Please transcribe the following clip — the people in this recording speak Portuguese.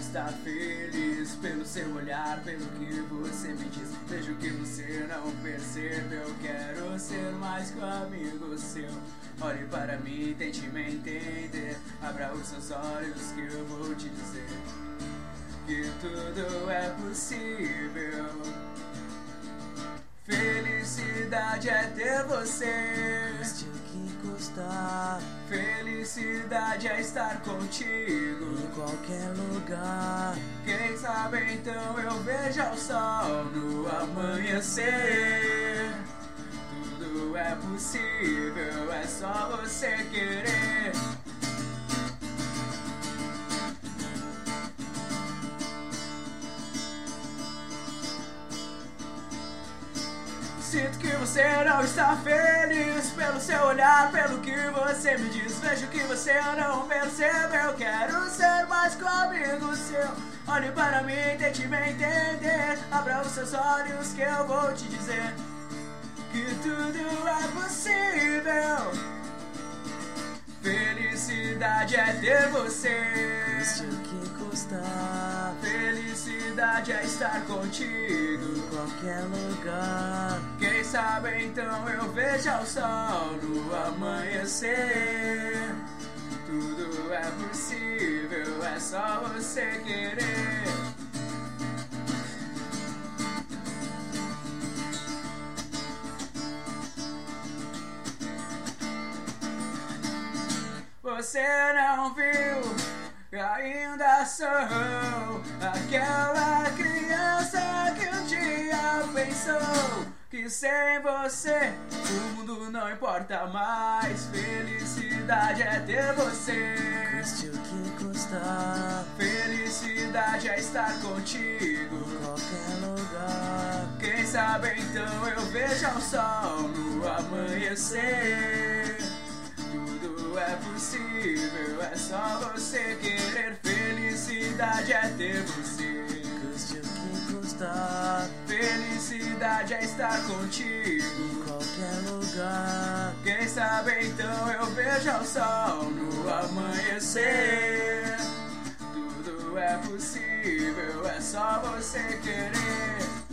está feliz pelo seu olhar, pelo que você me diz. Vejo que você não percebeu. Quero ser mais que um amigo seu. Olhe para mim, tente me entender. Abra os seus olhos que eu vou te dizer que tudo é possível. Felicidade é ter você. Custe o que custar. Felicidade é estar contigo em qualquer lugar. Quem sabe então eu vejo o sol no amanhecer. Tudo é possível, é só você querer. Sinto que você não está feliz pelo seu olhar, pelo que você me diz. Vejo que você não percebeu. Quero ser mais que um amigo seu. Olhe para mim, tente me entender. Abra os seus olhos que eu vou te dizer que tudo é possível. Felicidade é ter você. Custe o que custar. Felicidade é estar contigo em qualquer lugar. Quem sabe então eu vejo o sol no amanhecer. Tudo é possível, é só você querer. Você não viu, ainda sou aquela criança que um dia pensou que sem você o mundo não importa mais. Felicidade é ter você. Custe o que custar. Felicidade é estar contigo em qualquer lugar. Quem sabe então eu vejo o sol no amanhecer. Tudo é possível, é só você querer. Felicidade é ter você. Custe o que custar. Felicidade é estar contigo em qualquer lugar. Quem sabe então eu vejo o sol no amanhecer. Tudo é possível, é só você querer.